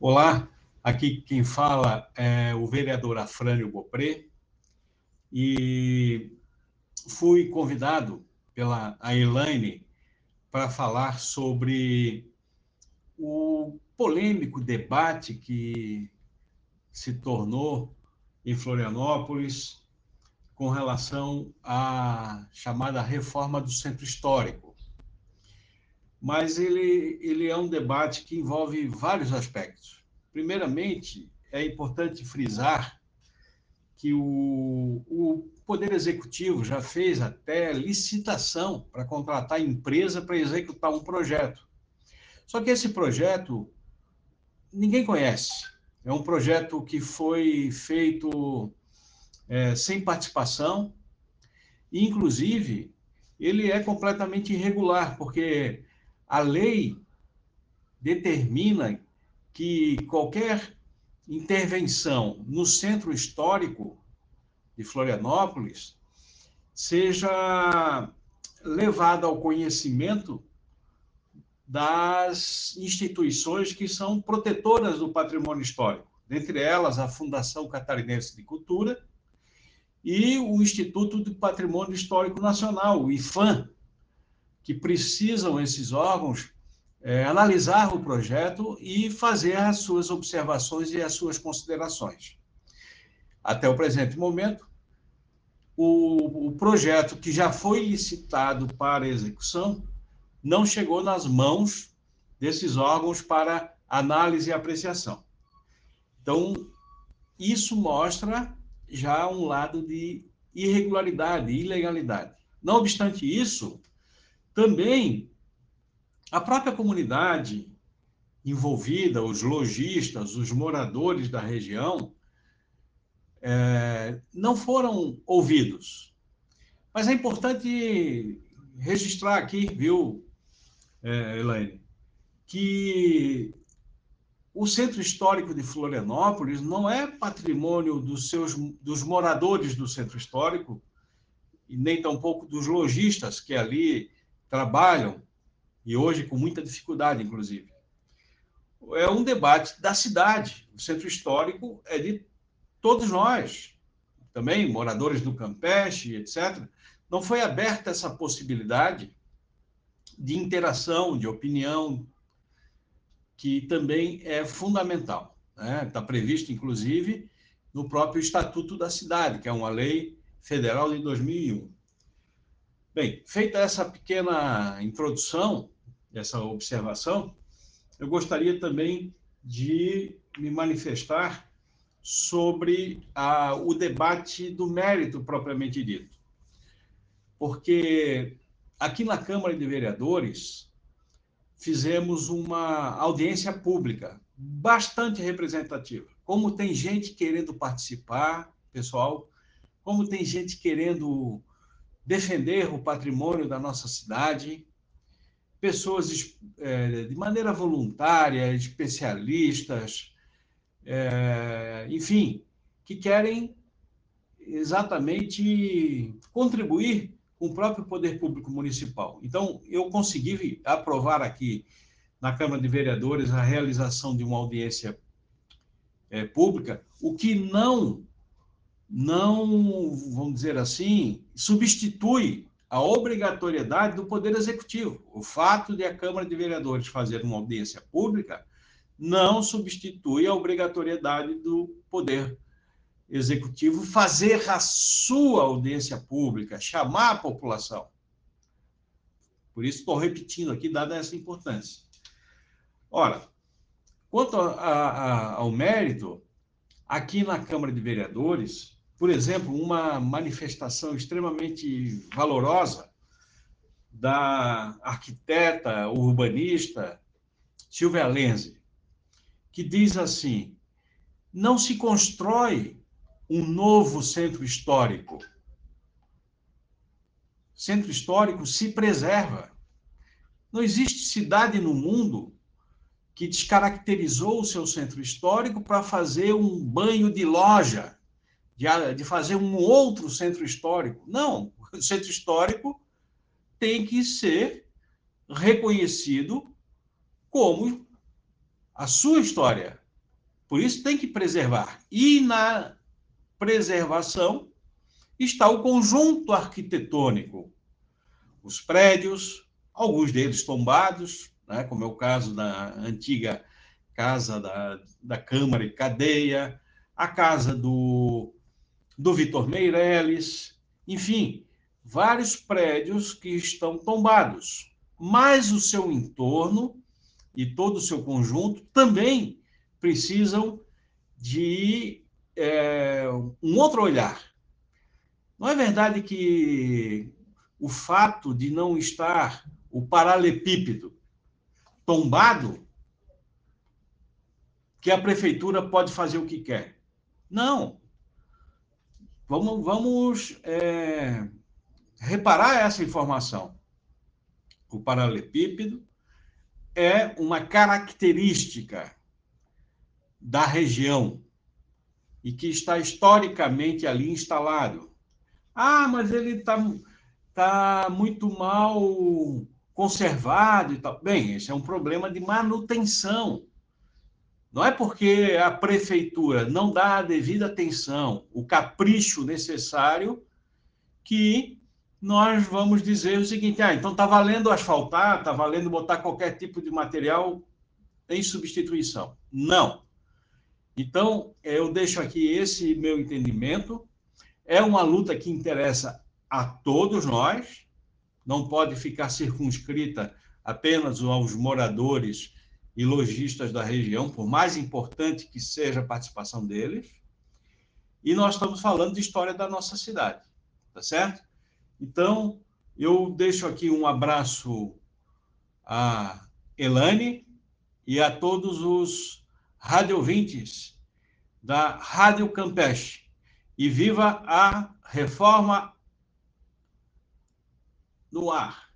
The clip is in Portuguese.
Olá, aqui quem fala é o vereador Afrânio Beaupré e fui convidado pela Elaine para falar sobre o polêmico debate que se tornou em Florianópolis com relação à chamada reforma do centro histórico. Mas ele é um debate que envolve vários aspectos. Primeiramente, é importante frisar que o Poder Executivo já fez até licitação para contratar empresa para executar um projeto. Só que esse projeto ninguém conhece. É um projeto que foi feito sem participação, e, inclusive, ele é completamente irregular, porque a lei determina que qualquer intervenção no centro histórico de Florianópolis seja levada ao conhecimento das instituições que são protetoras do patrimônio histórico, dentre elas a Fundação Catarinense de Cultura e o Instituto do Patrimônio Histórico Nacional, o IPHAN, que precisam, esses órgãos, analisar o projeto e fazer as suas observações e as suas considerações. Até o presente momento, o projeto que já foi licitado para execução não chegou nas mãos desses órgãos para análise e apreciação. Então, isso mostra já um lado de irregularidade, ilegalidade. Não obstante isso, também a própria comunidade envolvida, os lojistas, os moradores da região, não foram ouvidos. Mas é importante registrar aqui, viu, Elaine, que o Centro Histórico de Florianópolis não é patrimônio dos moradores do Centro Histórico, e nem tampouco dos lojistas que ali trabalham, e hoje com muita dificuldade, inclusive. É um debate da cidade. O Centro Histórico é de todos nós, também moradores do Campeche, etc. Não foi aberta essa possibilidade de interação, de opinião, que também é fundamental. Está previsto, inclusive, no próprio Estatuto da Cidade, que é uma lei federal de 2001. Bem, feita essa pequena introdução, essa observação, eu gostaria também de me manifestar sobre o debate do mérito propriamente dito. Porque aqui na Câmara de Vereadores fizemos uma audiência pública bastante representativa. Como tem gente querendo participar, pessoal, como tem gente querendo defender o patrimônio da nossa cidade, pessoas de maneira voluntária, especialistas, enfim, que querem exatamente contribuir com o próprio poder público municipal. Então, eu consegui aprovar aqui na Câmara de Vereadores a realização de uma audiência pública, o que não, vamos dizer assim, substitui a obrigatoriedade do Poder Executivo. O fato de a Câmara de Vereadores fazer uma audiência pública não substitui a obrigatoriedade do Poder Executivo fazer a sua audiência pública, chamar a população. Por isso estou repetindo aqui, dada essa importância. Ora, quanto ao mérito, aqui na Câmara de Vereadores, por exemplo, uma manifestação extremamente valorosa da arquiteta urbanista Silvia Lenze, que diz assim: não se constrói um novo centro histórico. Centro histórico se preserva. Não existe cidade no mundo que descaracterizou o seu centro histórico para fazer um banho de loja, de fazer um outro centro histórico. Não, o centro histórico tem que ser reconhecido como a sua história, Por isso tem que preservar. E na preservação está o conjunto arquitetônico. Os prédios, alguns deles tombados, né, como é o caso da antiga Casa da Câmara e Cadeia, a casa do Vitor Meireles, enfim, vários prédios que estão tombados. Mas o seu entorno e todo o seu conjunto também precisam de um outro olhar. Não é verdade que o fato de não estar o paralelepípedo tombado, que a prefeitura pode fazer o que quer? Não. Vamos reparar essa informação. O paralelepípedo é uma característica da região e que está historicamente ali instalado. Ah, mas ele está muito mal conservado e tal. Bem, esse é um problema de manutenção. Não é porque a prefeitura não dá a devida atenção, o capricho necessário, que nós vamos dizer o seguinte: então está valendo asfaltar, está valendo botar qualquer tipo de material em substituição. Não. Então, eu deixo aqui esse meu entendimento. É uma luta que interessa a todos nós, não pode ficar circunscrita apenas aos moradores e lojistas da região, por mais importante que seja a participação deles. E nós estamos falando de história da nossa cidade, tá certo? Então, eu deixo aqui um abraço a Elane e a todos os radiovintes da Rádio Campeche. E viva a reforma no ar!